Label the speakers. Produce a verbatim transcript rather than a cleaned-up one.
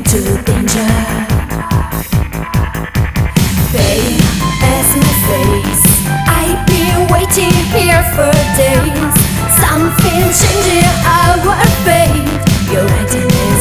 Speaker 1: to danger. Babe, as my face, I've been waiting here for days. Something changed.